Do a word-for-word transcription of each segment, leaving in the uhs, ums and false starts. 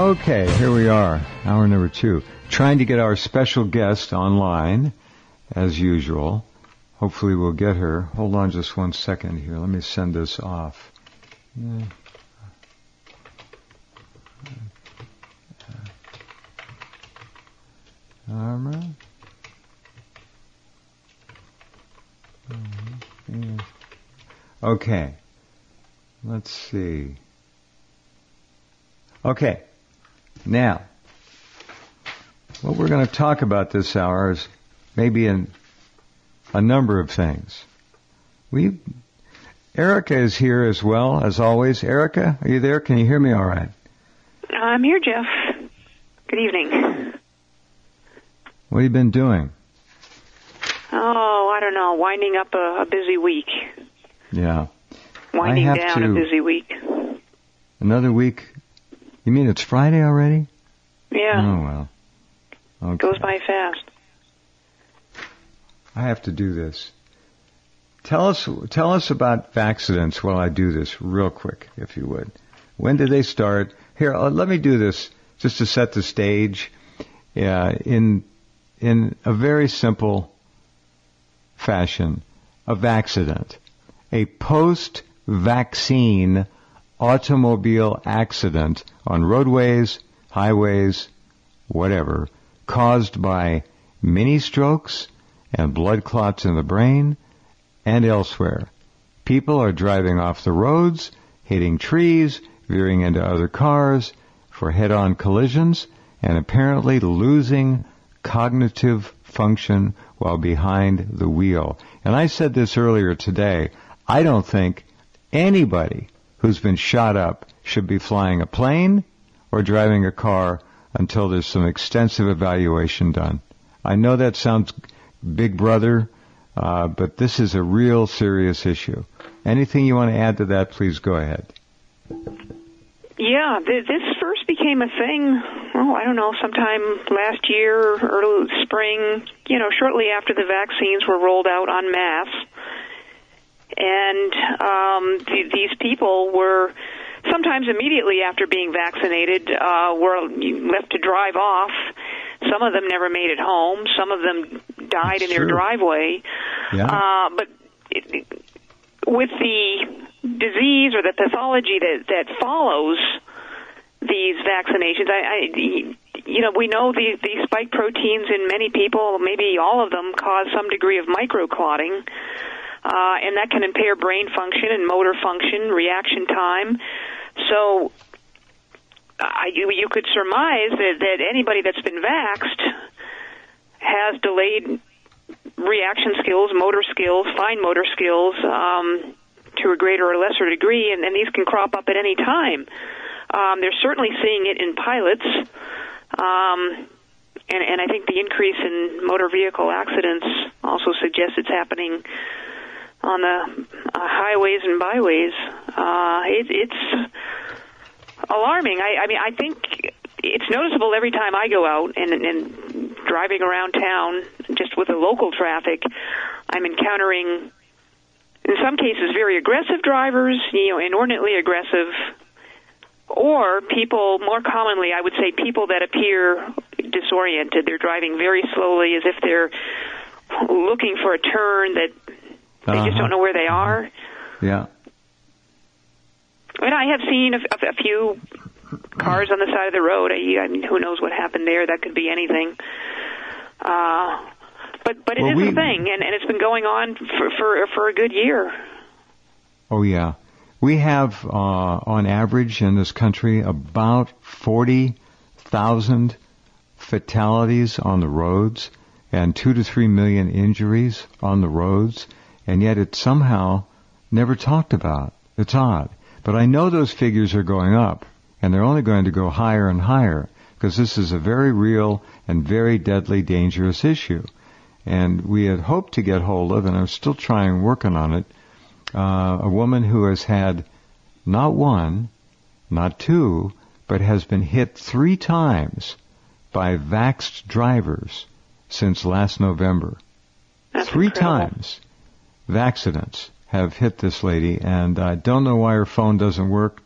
Okay, here we are, hour number two. Trying to get our special guest online, as usual. Hopefully we'll get her. Hold on just one second here. Let me send this off. Yeah. All right. Okay. Let's see. Okay. Now, what we're going to talk about this hour is maybe in a number of things. We, Erica is here as well, as always. Erica, are you there? Can you hear me all right? I'm here, Jeff. Good evening. What have you been doing? Oh, I don't know. Winding up a, a busy week. Yeah. Winding I have down to, a busy week. Another week? You mean it's Friday already? Yeah. Oh, well. Okay. Goes by fast. I have to do this. Tell us, tell us about accidents while I do this real quick, if you would. When did they start? Here, uh, let me do this just to set the stage. Yeah, in in a very simple fashion, a accident, a post-vaccine automobile accident on roadways, highways, whatever, caused by mini strokes and blood clots in the brain and elsewhere. People are driving off the roads, hitting trees, veering into other cars for head-on collisions, and apparently losing cognitive function while behind the wheel. And I said this earlier today, I don't think anybody who's been shot up should be flying a plane or driving a car until there's some extensive evaluation done. I know that sounds big brother, uh, but this is a real serious issue. Anything you want to add to that, please go ahead. Yeah, th- this first became a thing, oh, I don't know, sometime last year, early spring, you know, shortly after the vaccines were rolled out en masse. And um, th- these people were, sometimes immediately after being vaccinated, uh, were left to drive off. Some of them never made it home. Some of them died That's in their true. driveway. Yeah. Uh, but it, with the disease or the pathology that, that follows these vaccinations, I, I, you know, we know the, these spike proteins in many people, maybe all of them, cause some degree of microclotting, uh, and that can impair brain function and motor function, reaction time. So I, you, you could surmise that, that anybody that's been vaxxed has delayed reaction skills, motor skills, fine motor skills, um, to a greater or lesser degree, and, and these can crop up at any time. Um, they're certainly seeing it in pilots, um, and, and I think the increase in motor vehicle accidents also suggests it's happening on the uh, highways and byways. Uh, it, it's alarming. I, I mean, I think it's noticeable every time I go out and, and driving around town, just with the local traffic, I'm encountering, in some cases, very aggressive drivers, you know, inordinately aggressive, or people, more commonly, I would say people that appear disoriented. They're driving very slowly as if they're looking for a turn that they uh-huh. just don't know where they are. Yeah. And I have seen a, a, a few cars on the side of the road. I, I mean, who knows what happened there? That could be anything. Uh, but but it well, is we, a thing, and, and it's been going on for, for for a good year. Oh yeah, we have uh, on average in this country about forty thousand fatalities on the roads and two to three million injuries on the roads, and yet it's somehow never talked about. It's odd. But I know those figures are going up, and they're only going to go higher and higher, because this is a very real and very deadly, dangerous issue. And we had hoped to get hold of, and are still trying, working on it, uh, a woman who has had not one, not two, but has been hit three times by vaxxed drivers since last November. That's three incredible. times. Vacccidents have hit this lady, and I don't know why her phone doesn't work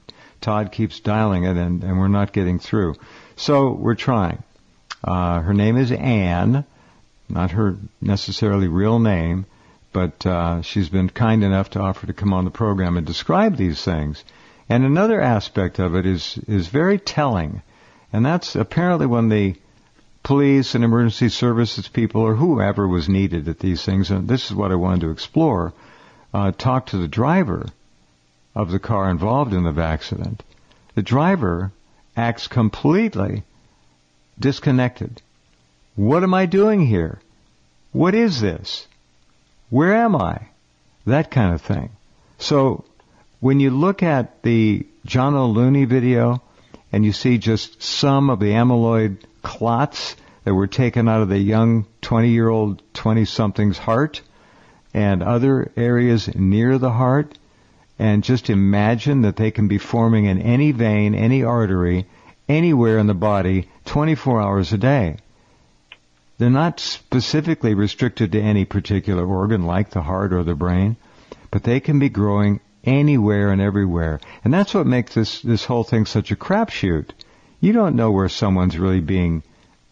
Todd keeps dialing it, and, and we're not getting through. So we're trying. Uh, her name is Anne, not her necessarily real name, but uh, she's been kind enough to offer to come on the program and describe these things. And another aspect of it is is very telling, and that's apparently when the police and emergency services people or whoever was needed at these things, and this is what I wanted to explore, uh, talk to the driver of the car involved in the accident. The driver acts completely disconnected. What am I doing here? What is this? Where am I? That kind of thing. So when you look at the John O'Looney video and you see just some of the amyloid clots that were taken out of the young twenty-year-old, twenty-something's heart and other areas near the heart, and just imagine that they can be forming in any vein, any artery, anywhere in the body, twenty-four hours a day. They're not specifically restricted to any particular organ like the heart or the brain, but they can be growing anywhere and everywhere. And that's what makes this, this whole thing such a crapshoot. You don't know where someone's really being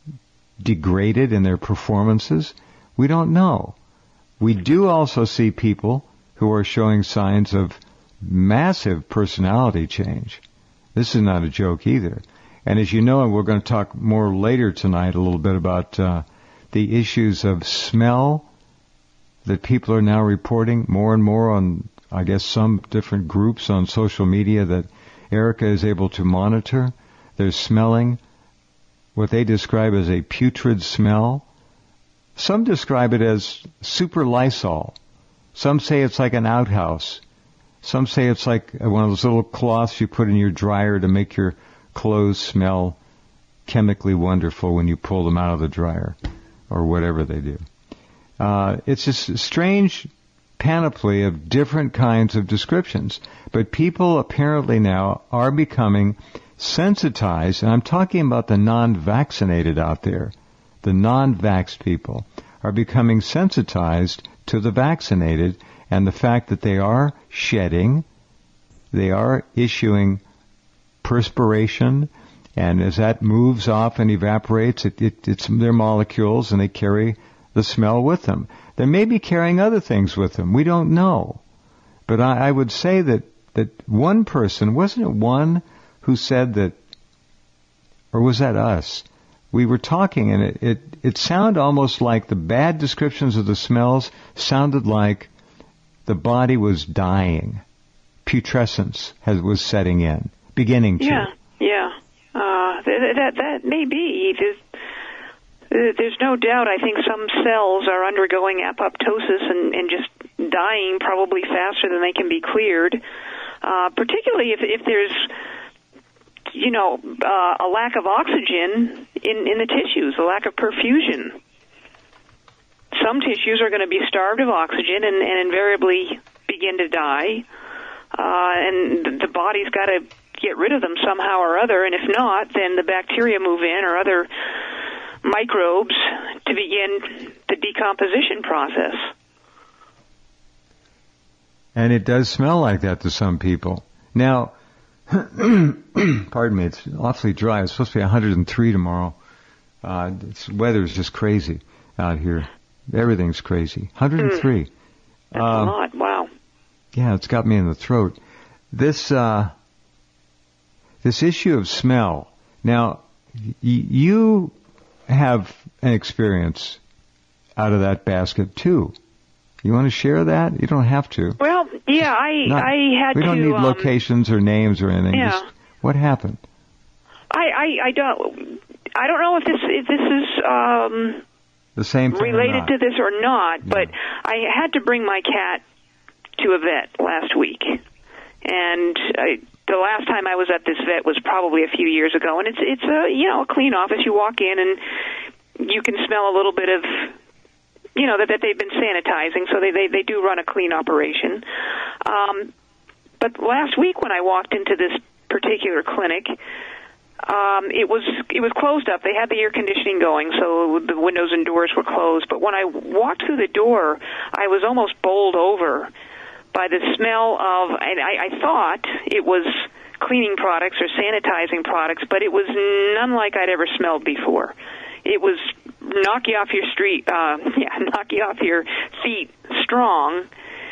degraded in their performances. We don't know. We do also see people who are showing signs of massive personality change. This is not a joke either. And as you know, and we're going to talk more later tonight a little bit about uh, the issues of smell that people are now reporting more and more on, I guess, some different groups on social media that Erica is able to monitor. They're smelling what they describe as a putrid smell. Some describe it as super Lysol. Some say it's like an outhouse. Some say it's like one of those little cloths you put in your dryer to make your clothes smell chemically wonderful when you pull them out of the dryer, or whatever they do. Uh, it's just a strange panoply of different kinds of descriptions. But people apparently now are becoming sensitized, and I'm talking about the non-vaccinated out there. The non-vaxxed people are becoming sensitized to the vaccinated and the fact that they are shedding, they are issuing perspiration, and as that moves off and evaporates, it, it, it's their molecules, and they carry the smell with them. They may be carrying other things with them. We don't know. But I, I would say that, that one person, wasn't it one who said that, or was that us? We were talking, and it, it, it sounded almost like the bad descriptions of the smells sounded like the body was dying. Putrescence has, was setting in, beginning to. Yeah, yeah. Uh, that, that, that may be. There's, there's no doubt, I think some cells are undergoing apoptosis and, and just dying probably faster than they can be cleared, uh, particularly if, if there's, you know, uh, a lack of oxygen in, in the tissues, a lack of perfusion. Some tissues are going to be starved of oxygen and, and invariably begin to die, uh, and the body's got to get rid of them somehow or other, and if not, then the bacteria move in or other microbes to begin the decomposition process. And it does smell like that to some people. Now, pardon me, it's awfully dry. It's supposed to be one hundred three tomorrow. Uh, it's, weather's just crazy out here. Everything's crazy. one hundred three. Mm, that's um, a lot. Wow. Yeah, it's got me in the throat. This uh, this issue of smell. Now, y- you have an experience out of that basket too. You want to share that? You don't have to. Well, yeah, I Not, I had to. We don't to, need um, locations or names or anything. Yeah. Just, what happened? I, I I don't I don't know if this if this is um. The same thing related to this or not, yeah. but I had to bring my cat to a vet last week, and I, the last time I was at this vet was probably a few years ago, and it's it's a you know a clean office. You walk in and you can smell a little bit of you know that, that they've been sanitizing, so they, they they do run a clean operation. Um, but last week when I walked into this particular clinic, Um, it was it was closed up. They had the air conditioning going, so the windows and doors were closed. But when I walked through the door, I was almost bowled over by the smell of, and I, I thought it was cleaning products or sanitizing products, but it was none like I'd ever smelled before. It was knock you off your street, uh, yeah, knock you off your feet strong.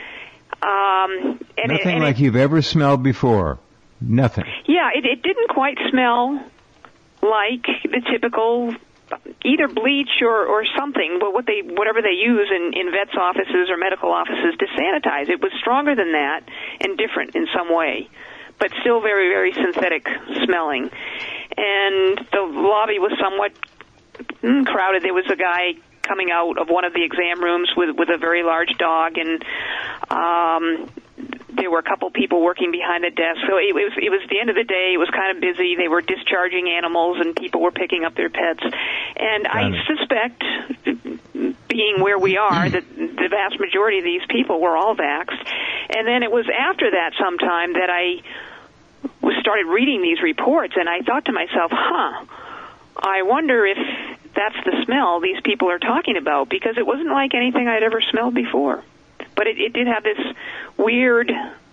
Um, and Nothing it, and like it, you've ever smelled before. Nothing. Yeah, it, it didn't quite smell like the typical either bleach or, or something, but what they whatever they use in, in vets' offices or medical offices to sanitize. It was stronger than that and different in some way, but still very, very synthetic smelling. And the lobby was somewhat mm, crowded. There was a guy coming out of one of the exam rooms with with a very large dog, and um, there were a couple people working behind the desk. So it was it was the end of the day. It was kind of busy. They were discharging animals, and people were picking up their pets. And Got I it. suspect, being where we are, that the vast majority of these people were all vaxxed. And then it was after that sometime that I was started reading these reports, and I thought to myself, huh, I wonder if that's the smell these people are talking about, because it wasn't like anything I'd ever smelled before. But it, it did have this weird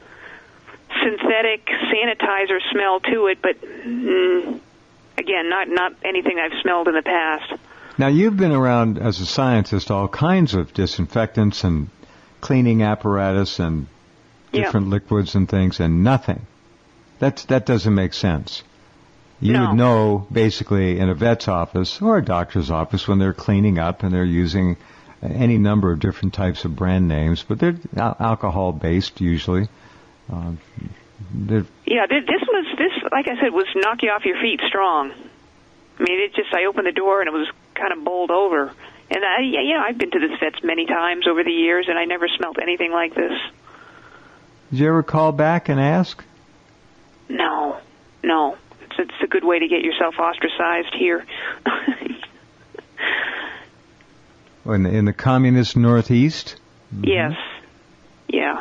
synthetic sanitizer smell to it, but mm, again, not not anything I've smelled in the past. Now, you've been around as a scientist all kinds of disinfectants and cleaning apparatus and different Yeah. liquids and things, and nothing. That's, that doesn't make sense. You No. would know, basically, in a vet's office or a doctor's office when they're cleaning up and they're using any number of different types of brand names, but they're al- alcohol-based usually. Uh, they're Yeah, th- this was, this, like I said, was knock you off your feet strong. I mean, it just, I opened the door and it was kind of bowled over. And I, yeah, you know, I've been to this vets many times over the years, and I never smelled anything like this. Did you ever call back and ask? No, no. It's, it's a good way to get yourself ostracized here. In the, in the communist Northeast? Yes. Yeah.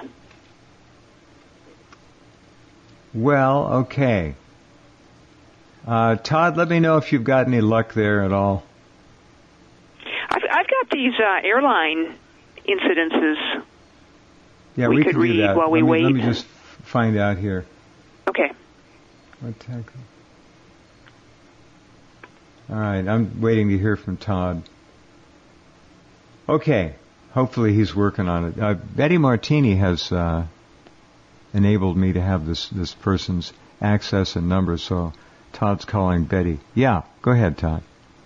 Well, okay. Uh, Todd, let me know if you've got any luck there at all. I've, I've got these uh, airline incidences. Yeah, We we, could can do read that. while we let me, wait. Let me just f- find out here. Okay. What tech- All right, I'm waiting to hear from Todd. Okay, hopefully he's working on it. Uh, Betty Martini has uh, enabled me to have this, this person's access and number, so Todd's calling Betty. Yeah, go ahead, Todd.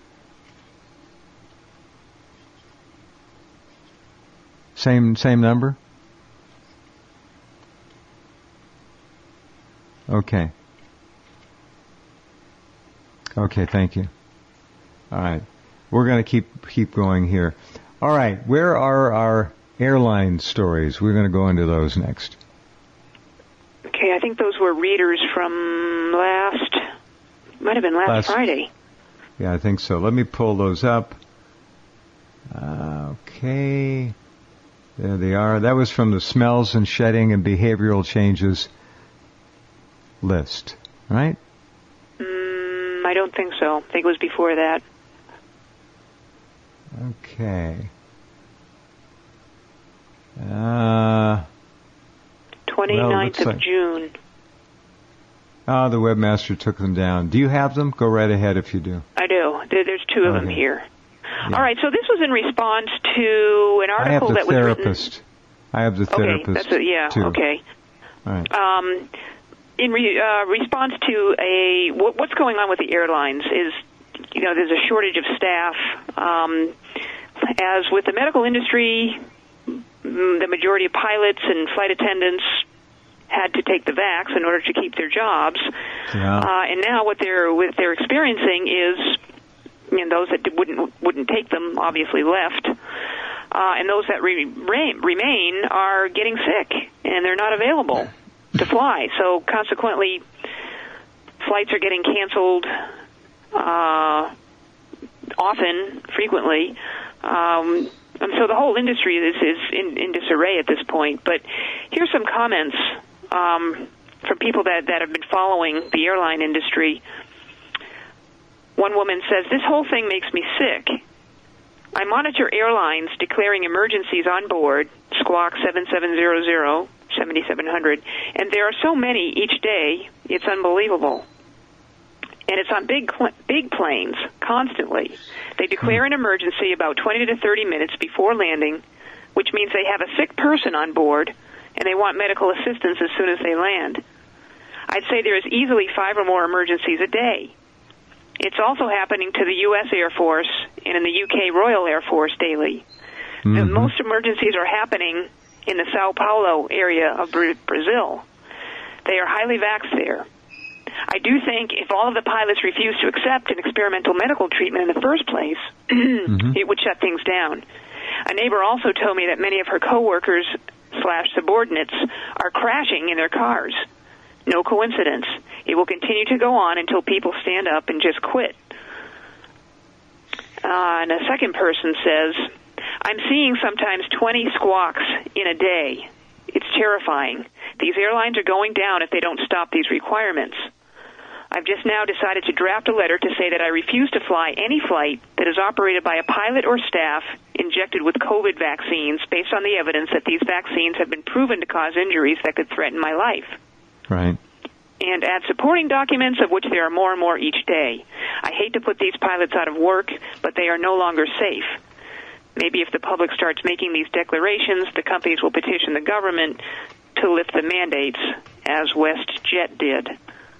Same same number? Okay. Okay, thank you. All right. We're going to keep keep going here. All right, where are our airline stories? We're going to go into those next. Okay, I think those were readers from last, might have been last, Last- Friday. Yeah, I think so. Let me pull those up. Uh, okay. There they are. That was from the smells and shedding and behavioral changes list, right? Mm, I don't think so. I think it was before that. Okay. Uh, twenty-ninth looks of like- June. oh, the webmaster took them down. Do you have them? Go right ahead if you do. I do. There, there's two of them Okay. here. Yeah. All right, so this was in response to an I have article the that was therapist. I have the written. Okay, therapist. that's a, yeah. too. Okay. All right. Um, in re, uh, response to a what, what's going on with the airlines is, you know, there's a shortage of staff. Um, as with the medical industry, mm, the majority of pilots and flight attendants had to take the vax in order to keep their jobs. Yeah. Uh, and now what they're what they're experiencing is, you know, those that wouldn't wouldn't take them obviously left, uh, and those that re- re- remain are getting sick and they're not available to fly. So consequently, flights are getting canceled uh, often, frequently, um, and so the whole industry is is in, in disarray at this point. But here's some comments um, from people that that have been following the airline industry. One woman says, "This whole thing makes me sick. I monitor airlines declaring emergencies on board, Squawk seven seven zero zero, seven seven zero zero, and there are so many each day, It's unbelievable. And it's on big big planes constantly. They declare an emergency about twenty to thirty minutes before landing, which means they have a sick person on board, and they want medical assistance as soon as they land. I'd say there is easily five or more emergencies a day. It's also happening to the U S Air Force and in the U K Royal Air Force daily. Mm-hmm. The most emergencies are happening in the Sao Paulo area of Brazil. They are highly vaxxed there. I do think if all of the pilots refuse to accept an experimental medical treatment in the first place, mm-hmm. it would shut things down. A neighbor also told me that many of her coworkers slash subordinates are crashing in their cars. No coincidence. It will continue to go on until people stand up and just quit. Uh, and a second person says, I'm seeing sometimes twenty squawks in a day. It's terrifying. These airlines are going down if they don't stop these requirements. I've just now decided to draft a letter to say that I refuse to fly any flight that is operated by a pilot or staff injected with COVID vaccines based on the evidence that these vaccines have been proven to cause injuries that could threaten my life. Right. And add supporting documents, of which there are more and more each day. I hate to put these pilots out of work, but they are no longer safe. Maybe if the public starts making these declarations, the companies will petition the government to lift the mandates, as WestJet did.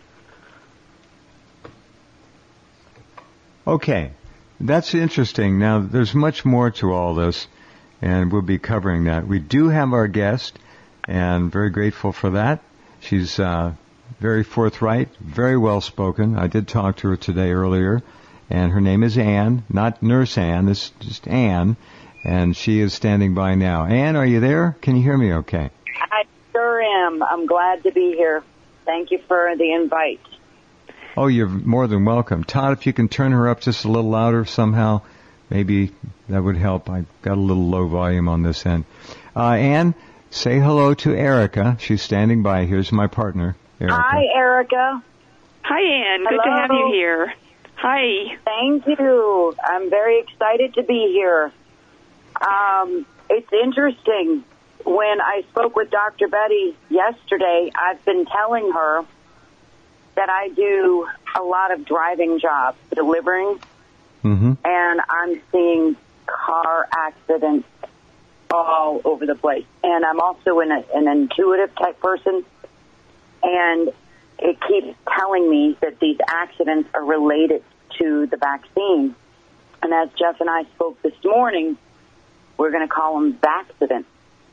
Okay, that's interesting. Now, there's much more to all this, and we'll be covering that. We do have our guest, and very grateful for that. She's uh, very forthright, very well spoken. I did talk to her today earlier, and her name is Ann, not Nurse Ann, this is just Ann, and she is standing by now. Ann, are you there? Can you hear me okay? I sure am. I'm glad to be here. Thank you for the invite. Oh, you're more than welcome. Todd, if you can turn her up just a little louder somehow, maybe that would help. I got a little low volume on this end. Uh, Ann, say hello to Erica. She's standing by. Here's my partner, Erica. Hi, Erica. Hi, Ann. Good hello. to have you here. Hi. Thank you. I'm very excited to be here. Um, it's interesting. When I spoke with Doctor Betty yesterday, I've been telling her that I do a lot of driving jobs, delivering, mm-hmm. and I'm seeing car accidents all over the place. And I'm also an, an intuitive type person, and it keeps telling me that these accidents are related to the vaccine. And as Jeff and I spoke this morning, we're going to call them vaxcidents.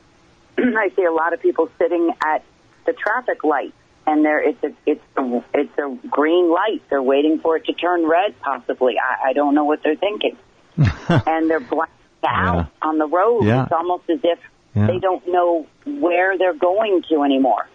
I see a lot of people sitting at the traffic light, and there it's a it's a, it's a green light. They're waiting for it to turn red, possibly. I, I don't know what they're thinking. And they're blacked out yeah. on the road. Yeah. It's almost as if yeah. they don't know where they're going to anymore.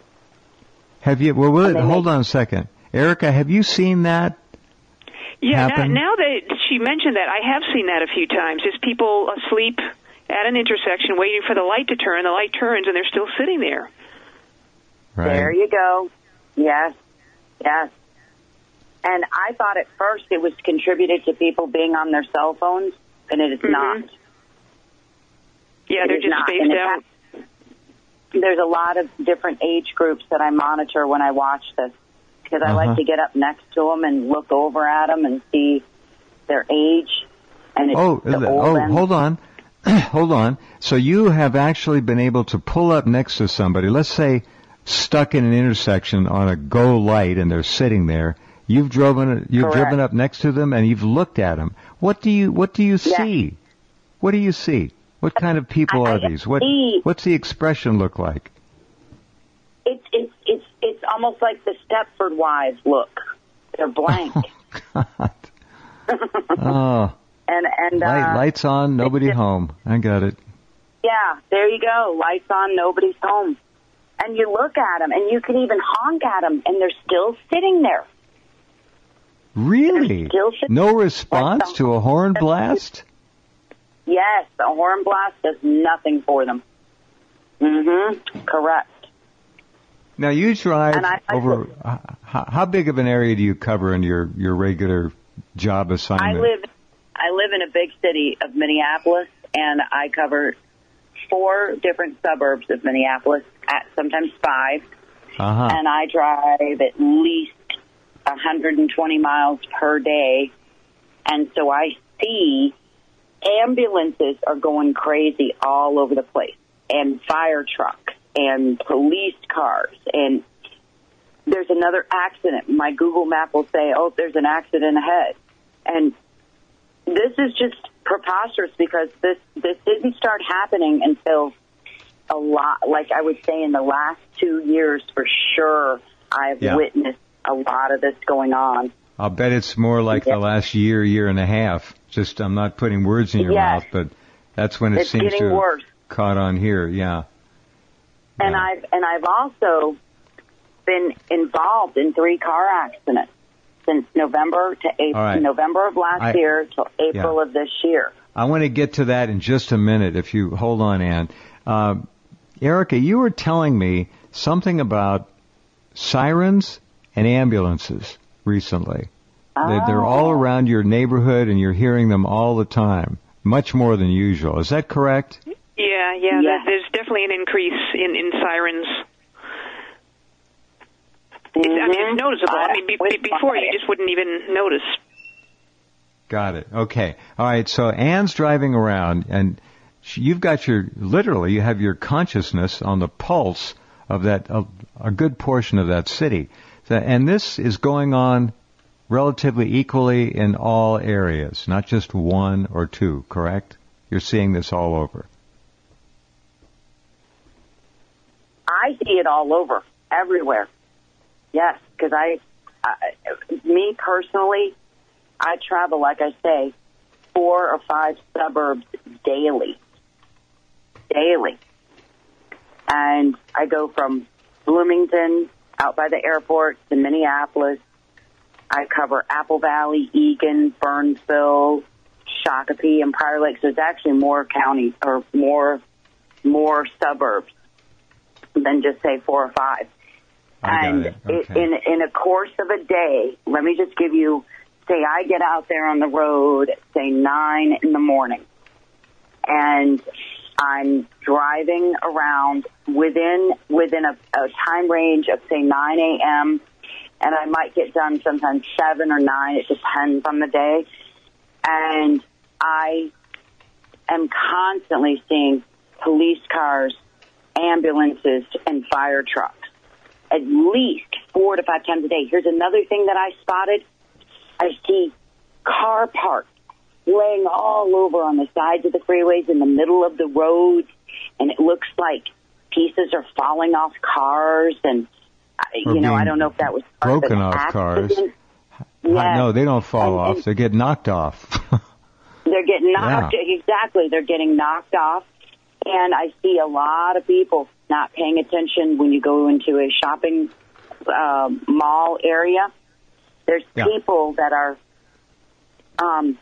Have you? Well, will it, hold make, on a second, Erica. Have you seen that? Yeah. happen? Now, now that she mentioned that, I have seen that a few times. Just people asleep at an intersection, waiting for the light to turn. The light turns, and they're still sitting there. Right. There you go. Yes, yes. And I thought at first it was contributed to people being on their cell phones, and it is mm-hmm. not. Yeah, it they're just not. spaced out. There's a lot of different age groups that I monitor when I watch this, because I uh-huh. like to get up next to them and look over at them and see their age. And it's oh, the oh, end. hold on. Hold on. So you have actually been able to pull up next to somebody, let's say stuck in an intersection on a go light, and they're sitting there. You've driven you've Correct. driven up next to them, and you've looked at them. What do you what do you yes. see? What do you see? What kind of people I, are I these? What see. what's the expression look like? It's it's it's it's almost like the Stepford Wives look. They're blank. Oh, God. Oh. And and Light, uh, lights on, nobody just, home. I got it. Yeah, there you go. Lights on, nobody's home. And you look at them, and you can even honk at them, and they're still sitting there. Really? Still sitting no response to a horn blast? Yes, a horn blast does nothing for them. Mm-hmm. Correct. Now you drive I, I, over. Uh, how, how big of an area do you cover in your your regular job assignment? I live. I live in a big city of Minneapolis, and I cover four different suburbs of Minneapolis, at sometimes five. Uh-huh. and I drive at least one hundred twenty miles per day, and so I see ambulances are going crazy all over the place, and fire trucks, and police cars, and there's another accident. My Google map will say, oh, there's an accident ahead. And this is just preposterous because this, this didn't start happening until a lot, like I would say in the last two years for sure, I've yeah. witnessed a lot of this going on. I'll bet it's more like yeah. the last year, year and a half. Just, I'm not putting words in your yes. mouth, but that's when it it's seems to have worse. caught on here, yeah. And yeah. I've, and I've also been involved in three car accidents since November to April, right. November of last I, year till April yeah. of this year. I want to get to that in just a minute, if you hold on, Ann. Uh, Erica, you were telling me something about sirens and ambulances recently. Oh. They're, they're all around your neighborhood, and you're hearing them all the time, much more than usual. Is that correct? Yeah, yeah. Yes. There's definitely an increase in, in sirens. It's, I mean, it's noticeable. I mean, be, be, before you just wouldn't even notice. Got it. Okay. All right. So Ann's driving around, and she, you've got your, literally, you have your consciousness on the pulse of that, a, a good portion of that city. So, and this is going on relatively equally in all areas, not just one or two, correct? You're seeing this all over. I see it all over, everywhere. Yes, because I, I, me personally, I travel, like I say, four or five suburbs daily. Daily. And I go from Bloomington, out by the airport, to Minneapolis. I cover Apple Valley, Eagan, Burnsville, Shakopee, and Prior Lake. So it's actually more counties, or more, more suburbs than just, say, four or five. I and got it. Okay. in in a course of a day, let me just give you, say I get out there on the road at, say, nine in the morning, and I'm driving around within within a, a time range of, say, nine a.m., and I might get done sometimes seven or nine. It depends on the day. And I am constantly seeing police cars, ambulances, and fire trucks at least four to five times a day. Here's another thing that I spotted. I see car parts laying all over on the sides of the freeways in the middle of the roads, and it looks like pieces are falling off cars, and Or you know, I being don't know if that was part broken of an off cars. accident. Uh, Yes. No, they don't fall And- off. They get knocked off. They're getting knocked, Yeah. exactly, they're getting knocked off. And I see a lot of people not paying attention when you go into a shopping uh, mall area. There's Yeah. people that are um,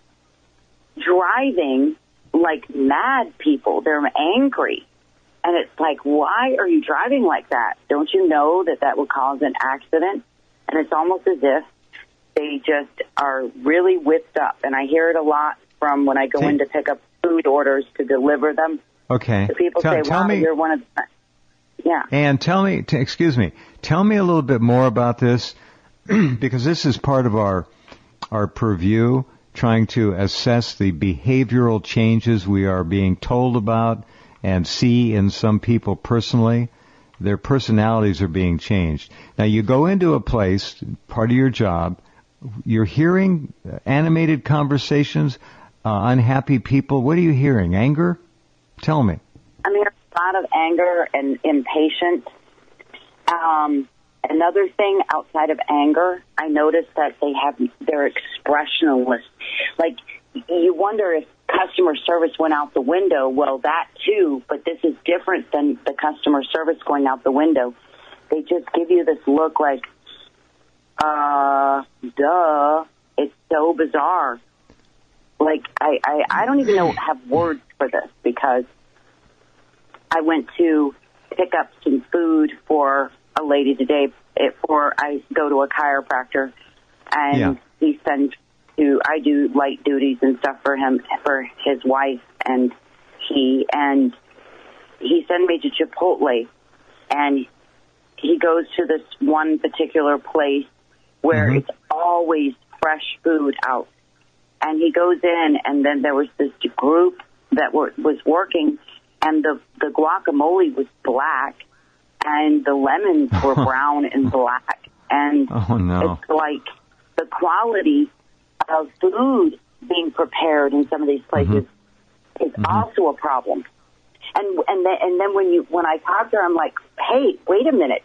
driving like mad people. They're angry. And it's like, why are you driving like that? Don't you know that that would cause an accident? And it's almost as if they just are really whipped up. And I hear it a lot from when I go See? in to pick up food orders to deliver them. Okay. The people tell, say, tell wow, me, you're one of the... Yeah. And tell me, t- excuse me, tell me a little bit more about this, because this is part of our our purview, trying to assess the behavioral changes we are being told about and see in some people personally. Their personalities are being changed. Now, you go into a place, part of your job, you're hearing animated conversations, uh, unhappy people. What are you hearing? Anger? Tell me. I mean, a lot of anger and impatience. Um, another thing outside of anger, I noticed that they have, they're expressionless. Like, you wonder if customer service went out the window. Well, that too, but this is different than the customer service going out the window. They just give you this look like, uh, duh. It's so bizarre. Like, I, I, I don't even know have words for this, because I went to pick up some food for a lady today before I go to a chiropractor, and Yeah. he sends to, I do light duties and stuff for him, for his wife, and he, and he sent me to Chipotle, and he goes to this one particular place where Mm-hmm. it's always fresh food out. And he goes in, and then there was this group that were, was working, and the, the guacamole was black, and the lemons were brown and black. And Oh, no. it's like the quality of food being prepared in some of these places Mm-hmm. is mm-hmm. also a problem. And and then, and then when you when I talk to her, I'm like, hey, wait a minute.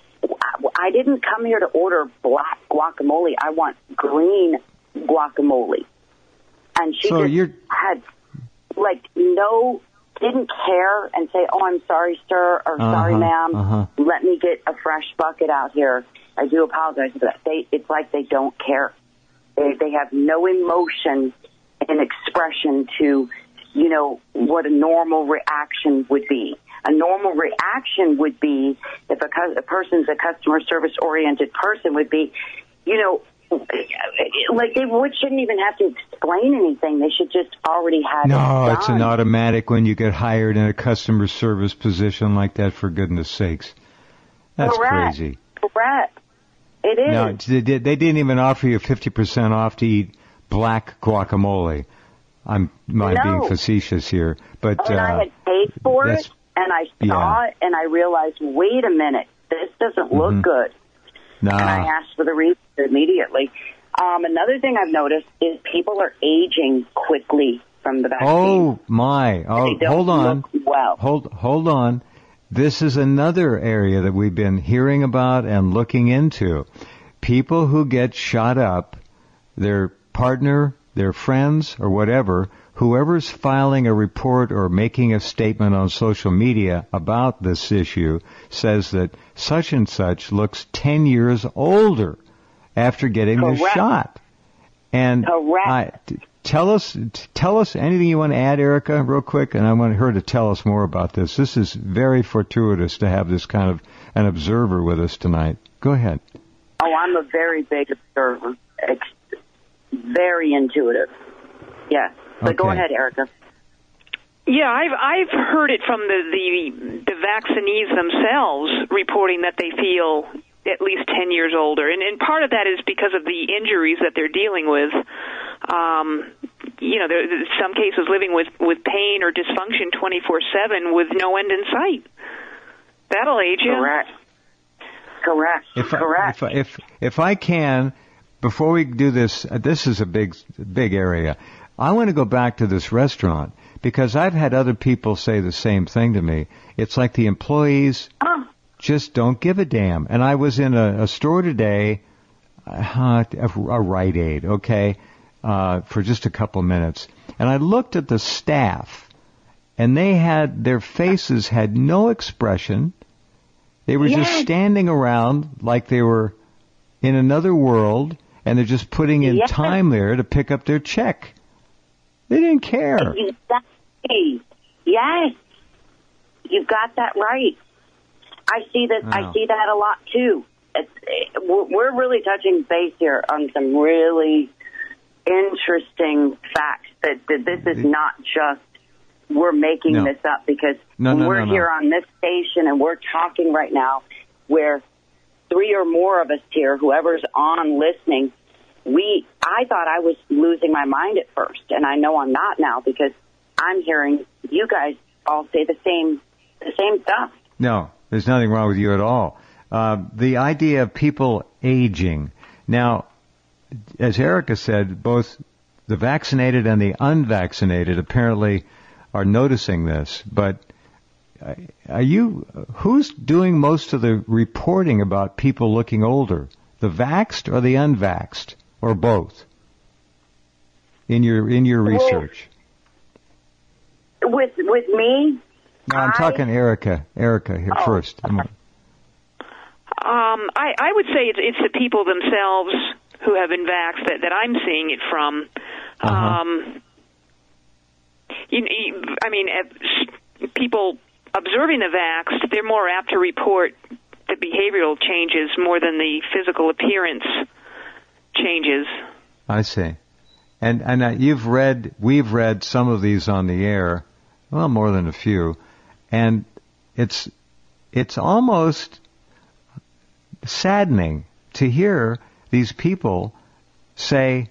I didn't come here to order black guacamole. I want green guacamole. And she So just you're- had, like, no, didn't care and say, oh, I'm sorry, sir, or Uh-huh, sorry, ma'am. uh-huh. Let me get a fresh bucket out here. I do apologize for that. They, it's like they don't care. They, they have no emotion and expression to, you know, what a normal reaction would be. A normal reaction would be, if a, cu- a person's a customer service-oriented person, would be, you know, like they would, shouldn't even have to explain anything. They should just already have No, it done. it's an automatic when you get hired in a customer service position like that, for goodness sakes. That's Correct. crazy. Correct. It is. No, they did- they didn't even offer you fifty percent off to eat black guacamole. I'm, I'm No. being facetious here, but and uh, I had paid for that's- it, and I saw yeah. it, and I realized, wait a minute, this doesn't look Mhm. good. nah. And I asked for the reason immediately. Um, another thing I've noticed is people are aging quickly from the vaccine. Oh my! Oh, They don't hold on. look well. Hold hold on. This is another area that we've been hearing about and looking into. People who get shot up, their partner, their friends, or whatever, whoever's filing a report or making a statement on social media about this issue says that such and such looks ten years older after getting the Correct. shot. And Correct. I, t- tell us, t- tell us anything you want to add, Erica, real quick, and I want her to tell us more about this. This is very fortuitous to have this kind of an observer with us tonight. Go ahead. Oh, I'm a very big observer. Ex- very intuitive. Yes. But go Okay. ahead, Erica. Yeah, I've I've heard it from the, the the vaccinees themselves reporting that they feel at least ten years older, and and part of that is because of the injuries that they're dealing with. Um, you know, there, there's some cases living with with pain or dysfunction twenty-four seven with no end in sight. That'll age you. Correct. Correct. If I, Correct. if, I- if if I can, before we do this, uh, this is a big big area. I want to go back to this restaurant because I've had other people say the same thing to me. It's like the employees Oh, just don't give a damn. And I was in a, a store today, uh, a, a Rite Aid, okay, uh, for just a couple minutes, and I looked at the staff, and they had their faces had no expression. They were just Yes. standing around like they were in another world, and they're just putting in Yes. time there to pick up their check. They didn't care. exactly. Yes. You've got that right. I see that. Wow. I see that a lot too. It's, it, we're we're really touching base here on some really interesting facts. That, that this is not just we're making No. this up because No, no, we're no, no. here on this station and we're talking right now, where three or more of us here, whoever's on listening, we. I thought I was losing my mind at first, and I know I'm not now because I'm hearing you guys all say the same the same stuff. No, there's nothing wrong with you at all. Uh, the idea of people aging. Now, as Erica said, both the vaccinated and the unvaccinated apparently are noticing this. But uh, are you? Who's doing most of the reporting about people looking older? The vaxxed or the unvaxxed, or both? In your in your Well, research. With with me, No, I'm I- talking Erica. Erica here Oh. first. I'm- Um, I, I would say it's, it's the people themselves who have been vaxxed that, that I'm seeing it from. Uh-huh. Um, you, you, I mean, uh, people observing the vaxxed, they're more apt to report the behavioral changes more than the physical appearance changes. I see. And and uh, you've read, we've read some of these on the air, well, more than a few, and it's it's almost saddening to hear these people say,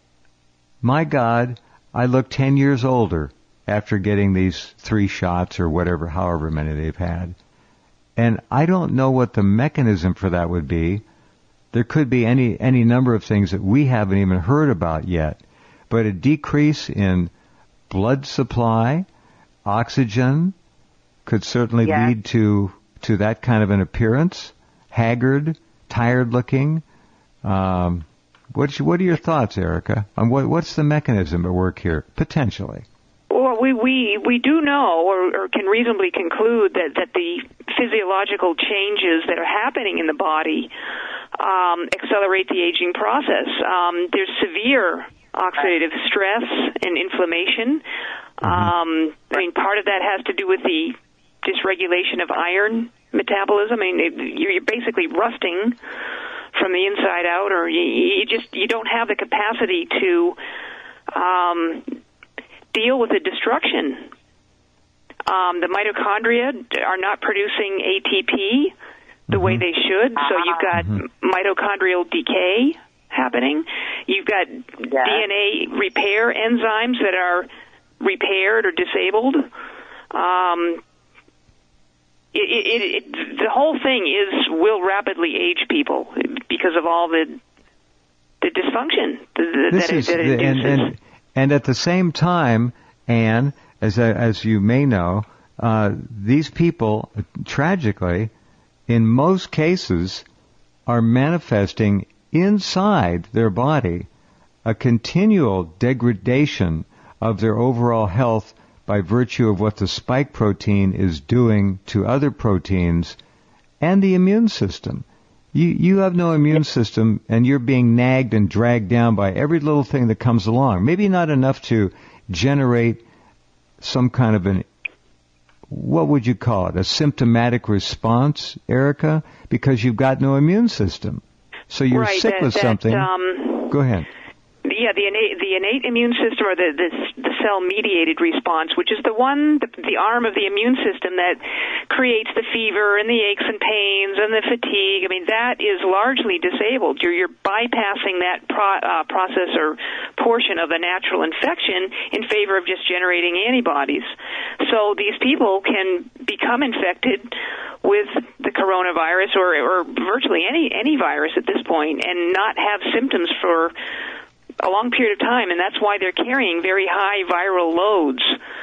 my God, I look ten years older after getting these three shots or whatever, however many they've had. And I don't know what the mechanism for that would be. There could be any, any number of things that we haven't even heard about yet. But a decrease in blood supply, oxygen, could certainly yes. lead to, to that kind of an appearance. Haggard, tired looking. Um, what's, what are your thoughts, Erica, on what, what's the mechanism at work here, potentially? Well, we, we, we do know or, or can reasonably conclude that, that the physiological changes that are happening in the body um, accelerate the aging process. Um, there's severe oxidative stress and inflammation. Mm-hmm. Um, I mean, part of that has to do with the dysregulation of iron metabolism. I mean, it, you're basically rusting from the inside out, or you, you just you don't have the capacity to um, deal with the destruction. Um, the mitochondria are not producing A T P the mm-hmm. way they should, so you've got mm-hmm. mitochondrial decay happening. You've got yeah. D N A repair enzymes that are repaired or disabled. Um, it, it, it, the whole thing is will rapidly age people because of all the the dysfunction that, this that, is, it, that it induces. And, and, and at the same time, Anne, as as you may know, uh, these people, tragically, in most cases, are manifesting inside their body a continual degradation of their overall health by virtue of what the spike protein is doing to other proteins and the immune system. You you have no immune system, and you're being nagged and dragged down by every little thing that comes along. Maybe not enough to generate some kind of an, what would you call it, a symptomatic response, Erica, because you've got no immune system. So you're right, sick that, with that, something. Um, Go ahead. Yeah, the innate, the innate immune system, or the, the, the cell-mediated response, which is the one, the, the arm of the immune system that creates the fever and the aches and pains and the fatigue. I mean, that is largely disabled. You're, you're bypassing that pro, uh, process or portion of the natural infection in favor of just generating antibodies. So these people can become infected with the coronavirus or, or virtually any, any virus at this point and not have symptoms for a long period of time, and that's why they're carrying very high viral loads.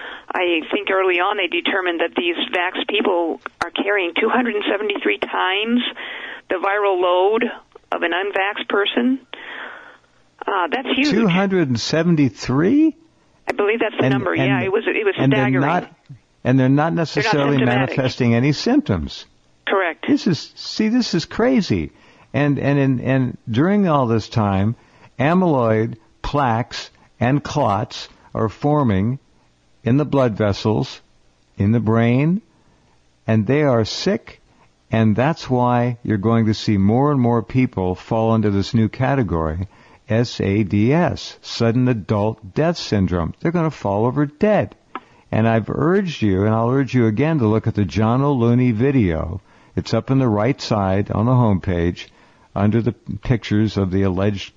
I think early on they determined that these vaxxed people are carrying two hundred seventy-three times the viral load of an unvaxxed person. Uh, that's huge. two hundred seventy-three? I believe that's the and, number. And, yeah, it was it was and staggering. They're not, and they're not necessarily they're not manifesting any symptoms. Correct. This is see, this is crazy. And and and, and during all this time, amyloid plaques and clots are forming in the blood vessels, in the brain, and they are sick, and that's why you're going to see more and more people fall into this new category, S A D S, sudden adult death syndrome. They're going to fall over dead. And I've urged you, and I'll urge you again, to look at the John O'Looney video. It's up on the right side on the homepage under the pictures of the alleged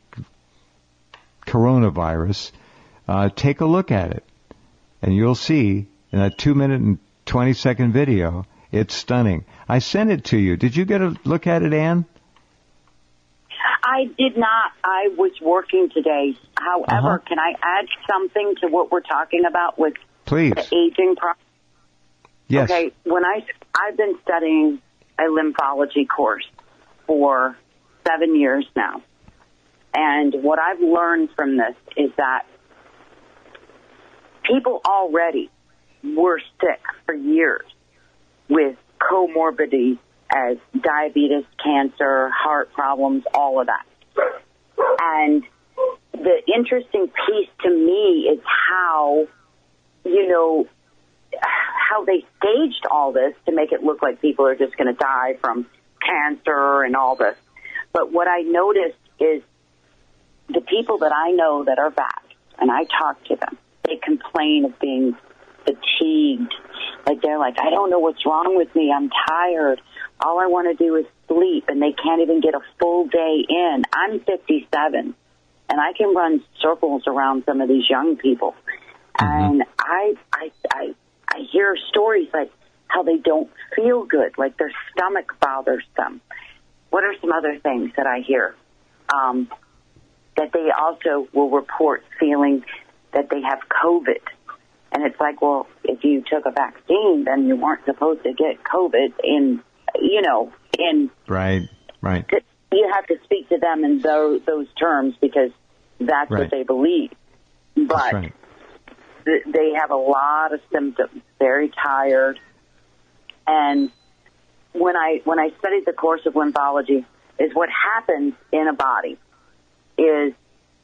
coronavirus. Uh, take a look at it, and you'll see in that two minute and twenty second video, it's stunning. I sent it to you. Did you get a look at it, Anne? I did not. I was working today. However, uh-huh. Can I add something to what we're talking about with Please. the aging process? Yes. Okay, when I, I've been studying a lymphology course for seven years now. And what I've learned from this is that people already were sick for years with comorbidities as diabetes, cancer, heart problems, all of that. And the interesting piece to me is how, you know, how they staged all this to make it look like people are just going to die from cancer and all this. But what I noticed is the people that I know that are vaxxed, and I talk to them, they complain of being fatigued. Like, they're like, I don't know what's wrong with me. I'm tired. all I want to do is sleep, and they can't even get a full day in. I'm fifty-seven, and I can run circles around some of these young people. Mm-hmm. And I, I, I, I hear stories like how they don't feel good, like their stomach bothers them. What are some other things that I hear? Um, that they also will report feeling that they have COVID. And it's like, well, if you took a vaccine, then you weren't supposed to get COVID in, you know, in... Right, right. You have to speak to them in those, those terms because that's right. what they believe. But right. th- they have a lot of symptoms, very tired. And when I when I studied the course of lymphology, is what happens in a body is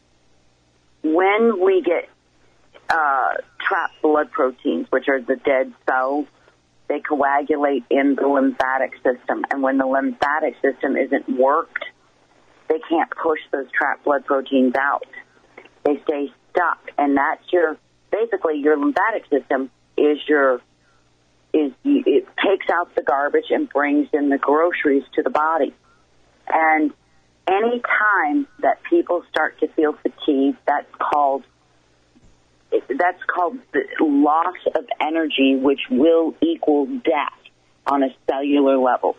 when we get uh, trapped blood proteins, which are the dead cells, they coagulate in the lymphatic system. And when the lymphatic system isn't worked, they can't push those trapped blood proteins out. They stay stuck. And that's your, basically your lymphatic system is your, is it takes out the garbage and brings in the groceries to the body. And any time that people start to feel fatigue, that's called that's called the loss of energy, which will equal death on a cellular level.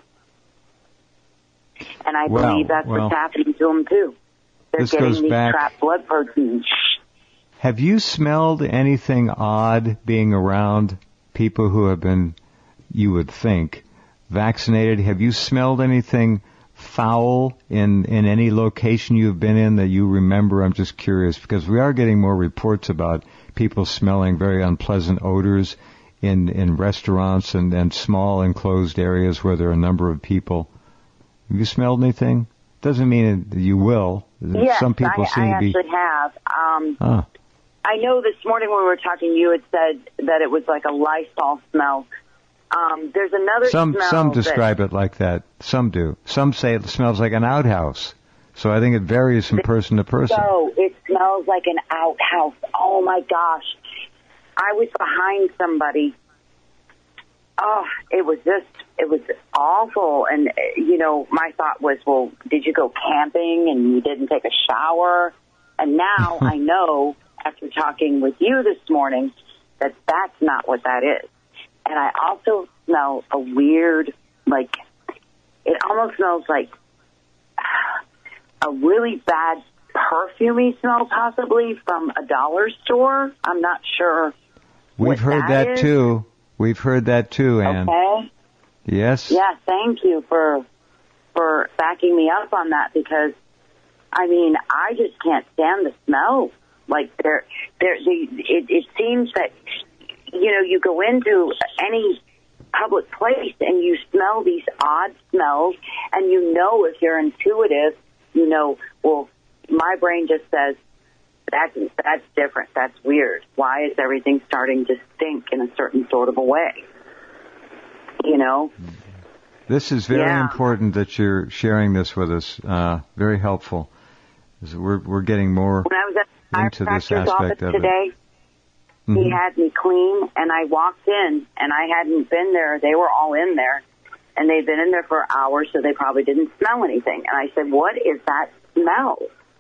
And I well, believe that's well, what's happening to them too. They're this getting goes these back, trapped blood proteins. Have you smelled anything odd being around people who have been, you would think, vaccinated? Have you smelled anything foul in, in any location you've been in that you remember? I'm just curious because we are getting more reports about people smelling very unpleasant odors in, in restaurants and, and small enclosed areas where there are a number of people. Have you smelled anything? Doesn't mean that you will. Yes, Some people I, seem I to be. actually have. Um, ah. I know this morning when we were talking, you had said that it was like a Lysol smell. Um, there's another Some smell some describe that, it like that. Some do. Some say it smells like an outhouse. So I think it varies from person to person. So it smells like an outhouse. Oh my gosh. I was behind somebody. Oh, it was just, it was awful. And, you know, my thought was, well, did you go camping and you didn't take a shower? And now I know, after talking with you this morning, that that's not what that is. And I also smell a weird, like, it almost smells like a really bad perfumey smell, possibly from a dollar store. I'm not sure. We've heard that, that too. We've heard that too, Ann. Okay. Yes. Yeah, thank you for for backing me up on that because, I mean, I just can't stand the smell. Like, there, there, the, it, it seems that, you know, you go into any public place and you smell these odd smells, and you know, if you're intuitive, you know, well, my brain just says, that's, that's different, that's weird. Why is everything starting to stink in a certain sort of a way? You know? This is very yeah. important that you're sharing this with us. Uh, very helpful. We're, we're getting more when I was at into this chiropractor's aspect office of today, it. Mm-hmm. He had me clean, and I walked in, and I hadn't been there. They were all in there, and they'd been in there for hours, so they probably didn't smell anything. And I said, what is that smell?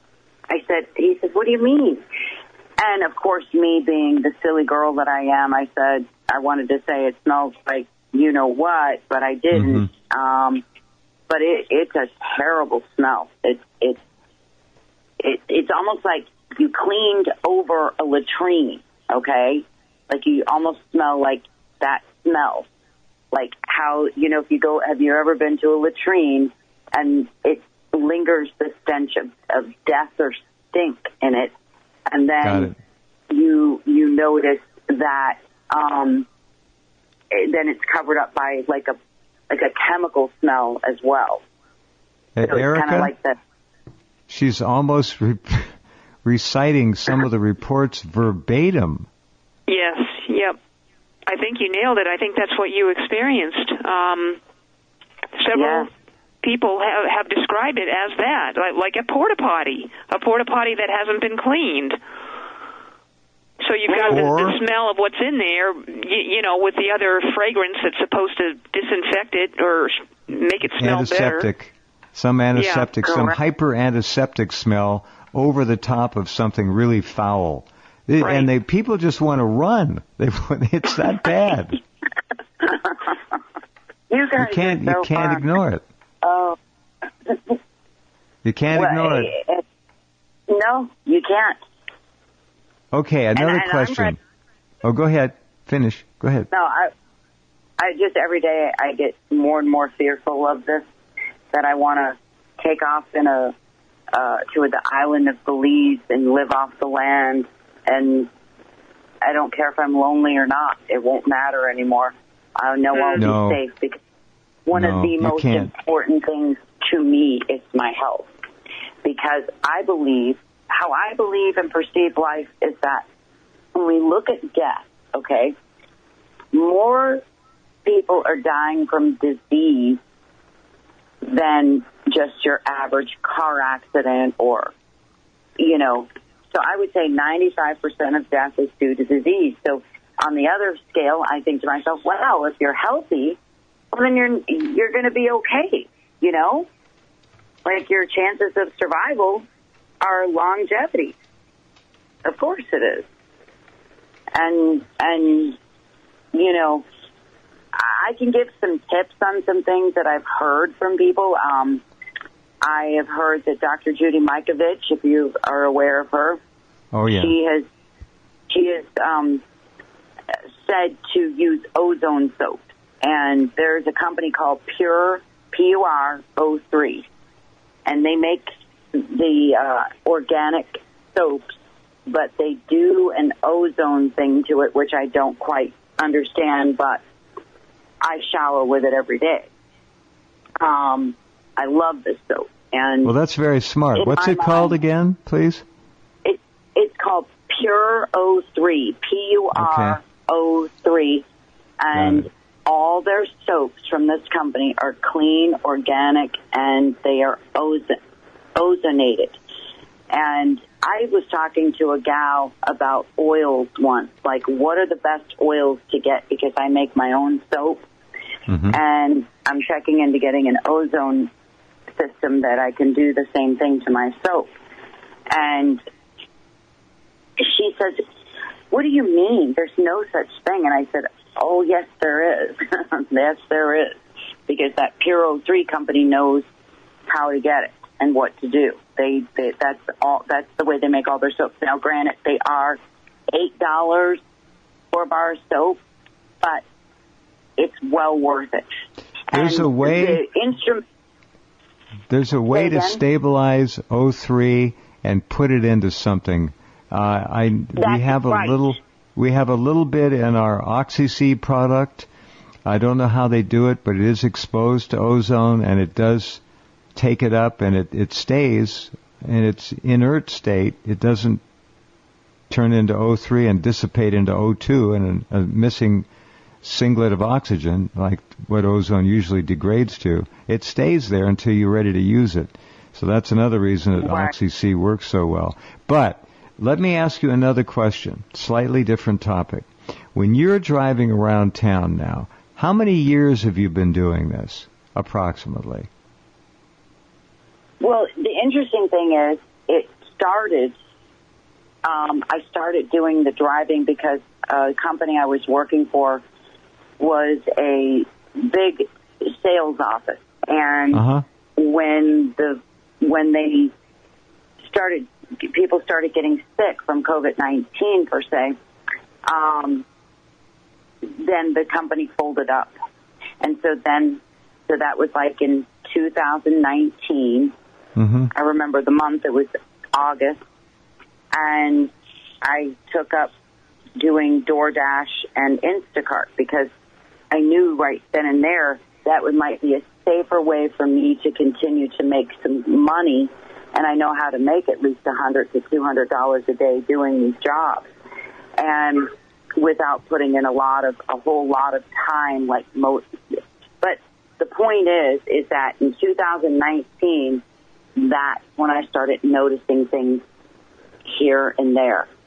I said, he said, what do you mean? And, of course, me being the silly girl that I am, I said, I wanted to say it smells like you know what, but I didn't. Mm-hmm. Um, but it, it's a terrible smell. It's it's it, it's almost like you cleaned over a latrine, okay? Like you almost smell like that smell. Like how, you know, if you go, have you ever been to a latrine and it lingers the stench of, of death or stink in it, and then you you notice that um, then it's covered up by like a like a chemical smell as well. Hey, so it's Erica, kind of like the, she's almost re- reciting some of the reports verbatim. Yes, yep. I think you nailed it. I think that's what you experienced. Um, several yeah. people have, have described it as that, like, like a porta potty, a porta potty that hasn't been cleaned. So you've got the, Or- the smell of what's in there, you, you know, with the other fragrance that's supposed to disinfect it or make it smell antiseptic, better. some antiseptic, Yeah, some correct. hyper antiseptic smell over the top of something really foul. It- Right. And they people just want to run. They, it's that bad. You guys You can't are so you can't fun. ignore it. Oh. You can't Well, ignore it. it- No, you can't. Okay, another and I'm question. ready. Oh, go ahead. Finish. Go ahead. No, I, I just every day I get more and more fearful of this. That I want to take off in a uh, to the island of Belize and live off the land, and I don't care if I'm lonely or not. It won't matter anymore. I know I'll No. be safe because one No, of the you most can't. important things to me is my health. Because I believe, how I believe and perceive life is that when we look at death, okay, more people are dying from disease than just your average car accident or, you know. So I would say ninety-five percent of death is due to disease. So on the other scale, I think to myself, wow, if you're healthy, well, then you're, you're going to be okay, you know? Like your chances of survival are longevity. Of course it is. And, and, you know, I can give some tips on some things that I've heard from people. Um, I have heard that Doctor Judy Mikovits, if you are aware of her, Oh yeah. she has, she has, um, said to use ozone soap. And there's a company called Pure, P U R O three. And they make the uh, organic soaps, but they do an ozone thing to it, which I don't quite understand, but I shower with it every day. Um, I love this soap. And Well, that's very smart. in What's my it called mind- again, please? it, it's called Pure O three, P U R O three. And Got it. all their soaps from this company are clean, organic, and they are ozone, ozonated. And I was talking to a gal about oils once, like what are the best oils to get because I make my own soap. Mm-hmm. And I'm checking into getting an ozone system that I can do the same thing to my soap. And she says, what do you mean? There's no such thing. And I said, oh, yes, there is. Yes, there is. Because that Pure O three company knows how to get it and what to do. They, they that's all. That's the way they make all their soaps. Now, granted, they are eight dollars for a bar of soap, but it's well worth it. There's and a way- The instrument. There's a way Say to again? stabilize O three and put it into something. Uh, I we That's have a right. little we have a little bit in our OxyC product. I don't know how they do it, but it is exposed to ozone and it does take it up and it, it stays in its inert state. It doesn't turn into O three and dissipate into O two and a, a missing singlet of oxygen, like what ozone usually degrades to. It stays there until you're ready to use it. So that's another reason that Right. OxyC works so well. But let me ask you another question, slightly different topic. When you're driving around town now, how many years have you been doing this, approximately? Well, the interesting thing is, it started. Um, I started doing the driving because a company I was working for was a big sales office, and Uh-huh. when the when they started, people started getting sick from COVID nineteen per se. Um, then the company folded up, and so then, so that was like in two thousand nineteen. Mm-hmm. I remember the month, it was August, and I took up doing DoorDash and Instacart because I knew right then and there that would might be a safer way for me to continue to make some money, and I know how to make at least a hundred to two hundred dollars a day doing these jobs, and without putting in a lot of a whole lot of time like most. But the point is, is that in two thousand nineteen. That's when I started noticing things here and there.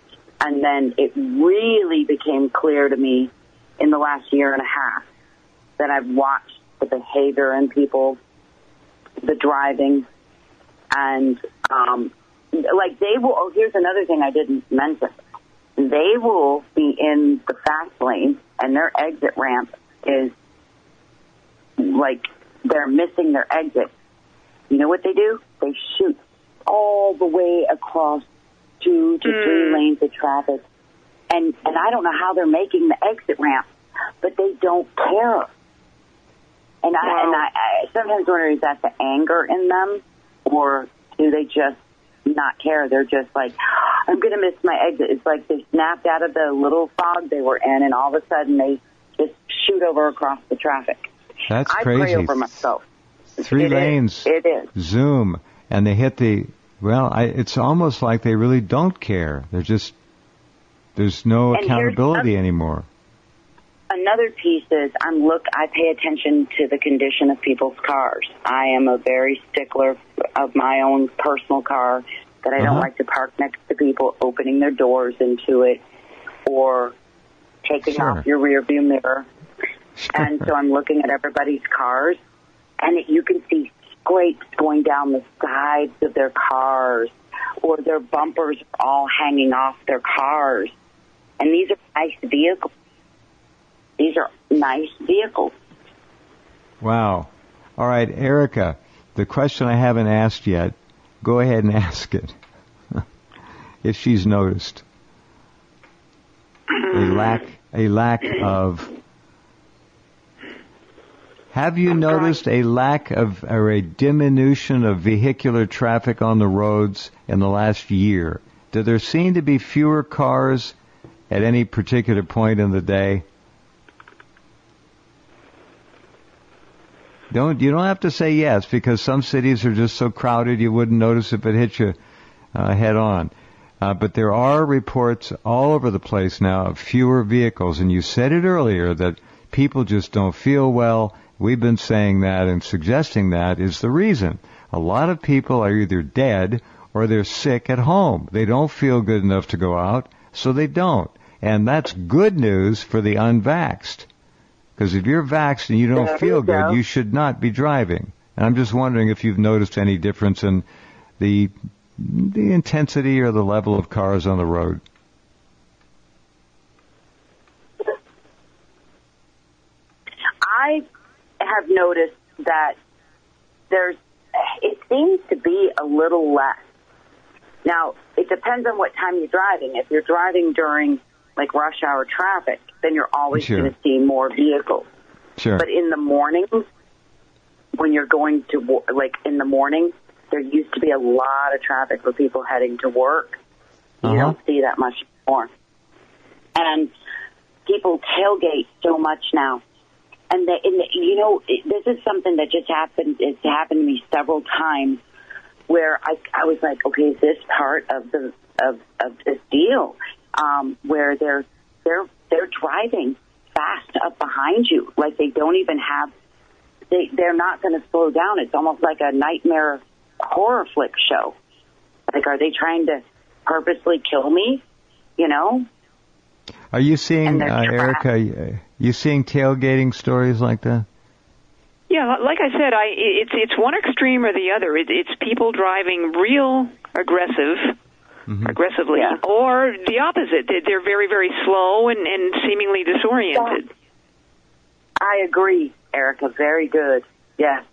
And then it really became clear to me in the last year and a half that I've watched the behavior in people, the driving, and um, like they will, oh, here's another thing I didn't mention. They will be in the fast lane and their exit ramp is like they're missing their exit. You know what they do? They shoot all the way across two to mm. three lanes of traffic. And, and I don't know how they're making the exit ramp, but they don't care. And I, wow. and I, I sometimes wonder, is that the anger in them, or do they just not care? They're just like, I'm going to miss my exit. It's like they snapped out of the little fog they were in, and all of a sudden they just shoot over across the traffic. That's I crazy. I pray over myself. Three it lanes. Is. It is. Zoom. And they hit the, well, I, it's almost like they really don't care. They're just, there's no and accountability anymore. Another piece is I'm look. I pay attention to the condition of people's cars. I am a very stickler of my own personal car that I uh-huh. don't like to park next to people opening their doors into it or taking sure. off your rear view mirror. Sure. And so I'm looking at everybody's cars, and it, you can see scrapes going down the sides of their cars, or their bumpers are all hanging off their cars. And these are nice vehicles. These are nice vehicles. Wow. All right, Erica, the question I haven't asked yet, go ahead and ask it. If she's noticed a lack, a lack of, have you noticed a lack of, or a diminution of vehicular traffic on the roads in the last year? Do there seem to be fewer cars at any particular point in the day? Don't you don't have to say yes, because some cities are just so crowded you wouldn't notice if it hit you uh, head on. Uh, but there are reports all over the place now of fewer vehicles, and you said it earlier that people just don't feel well. We've been saying that and suggesting that is the reason. A lot of people are either dead or they're sick at home. They don't feel good enough to go out, so they don't. And that's good news for the unvaxxed. Because if you're vaxxed and you don't there feel you good, you should not be driving. And I'm just wondering if you've noticed any difference in the the intensity or the level of cars on the road. I have noticed that there's, it seems to be a little less. Now, it depends on what time you're driving. If you're driving during like rush hour traffic, then you're always sure. going to see more vehicles. Sure. But in the mornings, when you're going to, like in the morning, there used to be a lot of traffic for people heading to work. You uh-huh. don't see that much more. And people tailgate so much now. And, the, and the, you know, it, this is something that just happened. It's happened to me several times where I, I was like, okay, is this part of the of, of this deal? Um, where they're they're they're driving fast up behind you, like they don't even have, they they're not going to slow down. It's almost like a nightmare horror flick show. Like, are they trying to purposely kill me? You know? Are you seeing, uh, Erica? You seeing tailgating stories like that? Yeah, like I said, I it's it's one extreme or the other. It, it's people driving real aggressive. Mm-hmm. aggressively, yeah. or the opposite. They're very, very slow and, and seemingly disoriented. I agree, Erica. Very good. Yeah.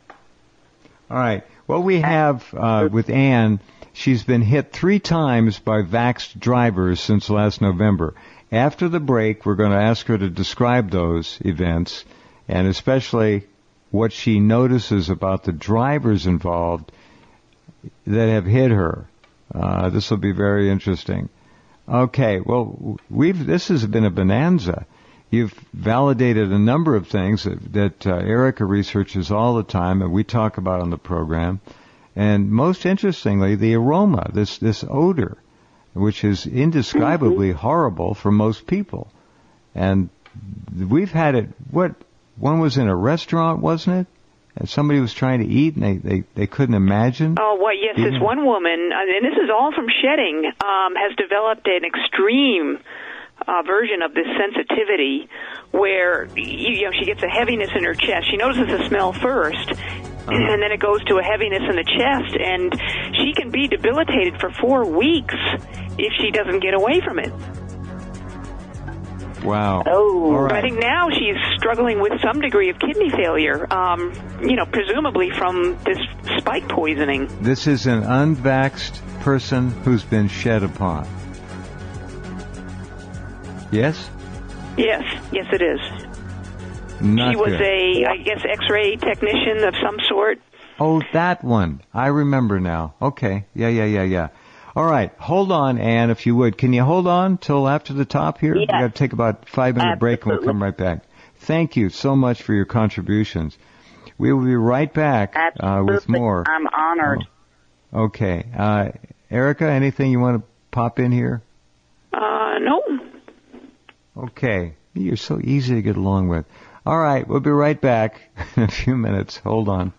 All right. What we have uh, with Ann, she's been hit three times by vaxxed drivers since last November. After the break, we're going to ask her to describe those events, and especially what she notices about the drivers involved that have hit her. Uh, this will be very interesting. Okay, well, we've this has been a bonanza. You've validated a number of things that, that uh, Erica researches all the time, and we talk about on the program. And most interestingly, the aroma, this this odor, which is indescribably mm-hmm. horrible for most people. And we've had it. What one was in a restaurant, wasn't it? somebody was trying to eat and they, they, they couldn't imagine? Oh, well, yes, eating? this one woman, uh, and this is all from shedding, um, has developed an extreme uh, version of this sensitivity where, you know, she gets a heaviness in her chest. She notices the smell first, uh-huh. and then it goes to a heaviness in the chest, and she can be debilitated for four weeks if she doesn't get away from it. Wow. Oh. All right. I think now she's struggling with some degree of kidney failure, um, you know, presumably from this spike poisoning. This is an unvaxxed person who's been shed upon. Yes? Yes, yes it is. Not she was good. a, I guess, X-ray technician of some sort. Oh, that one. I remember now. Okay. Yeah, yeah, yeah, yeah. All right. Hold on, Anne, if you would. Can you hold on till after the top here? Yes. We've got to take about a five-minute break and we'll come right back. Thank you so much for your contributions. We will be right back uh, with more. I'm honored. Oh. Okay. Uh, Erica, anything you want to pop in here? Uh, no. Okay. You're so easy to get along with. All right. We'll be right back in a few minutes. Hold on.